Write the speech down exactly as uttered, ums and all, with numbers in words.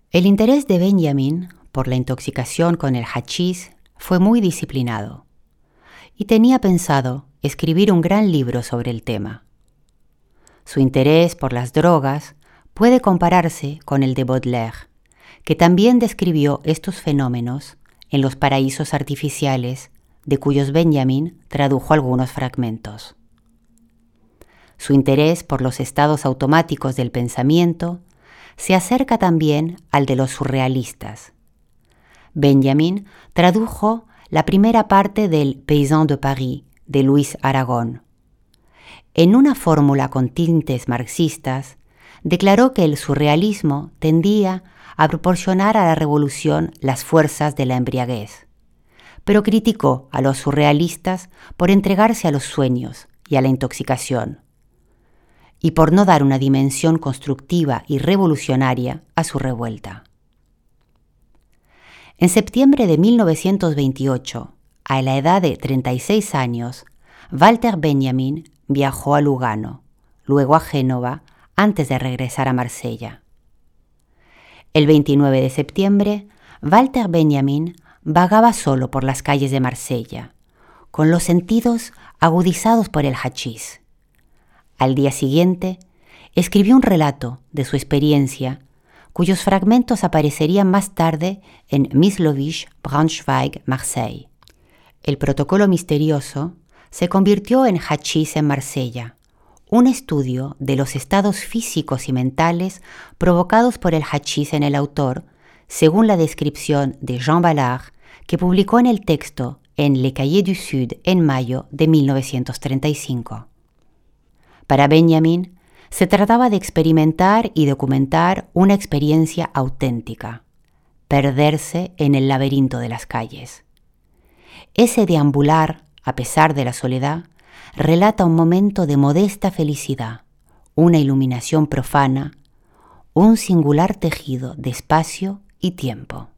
El interés de Benjamin por la intoxicación con el hachís fue muy disciplinado y tenía pensado escribir un gran libro sobre el tema. Su interés por las drogas puede compararse con el de Baudelaire, que también describió estos fenómenos en Los paraísos artificiales, de cuyos Benjamin tradujo algunos fragmentos. Su interés por los estados automáticos del pensamiento se acerca también al de los surrealistas. Benjamin tradujo la primera parte del Paysan de Paris de Luis Aragon. En una fórmula con tintes marxistas, declaró que el surrealismo tendía a proporcionar a la revolución las fuerzas de la embriaguez, pero criticó a los surrealistas por entregarse a los sueños y a la intoxicación, y por no dar una dimensión constructiva y revolucionaria a su revuelta. En septiembre de mil novecientos veintiocho, a la edad de treinta y seis años, Walter Benjamin viajó a Lugano, luego a Génova, antes de regresar a Marsella. El veintinueve de septiembre, Walter Benjamin vagaba solo por las calles de Marsella, con los sentidos agudizados por el hachís. Al día siguiente, escribió un relato de su experiencia, cuyos fragmentos aparecerían más tarde en Myslovich, Braunschweig, Marseille. El protocolo misterioso se convirtió en Hachís en Marsella, un estudio de los estados físicos y mentales provocados por el hachís en el autor, según la descripción de Jean Ballard, que publicó en el texto en Le Cahiers du Sud en mayo de mil novecientos treinta y cinco. Para Benjamin, se trataba de experimentar y documentar una experiencia auténtica, perderse en el laberinto de las calles. Ese deambular, a pesar de la soledad, relata un momento de modesta felicidad, una iluminación profana, un singular tejido de espacio y tiempo.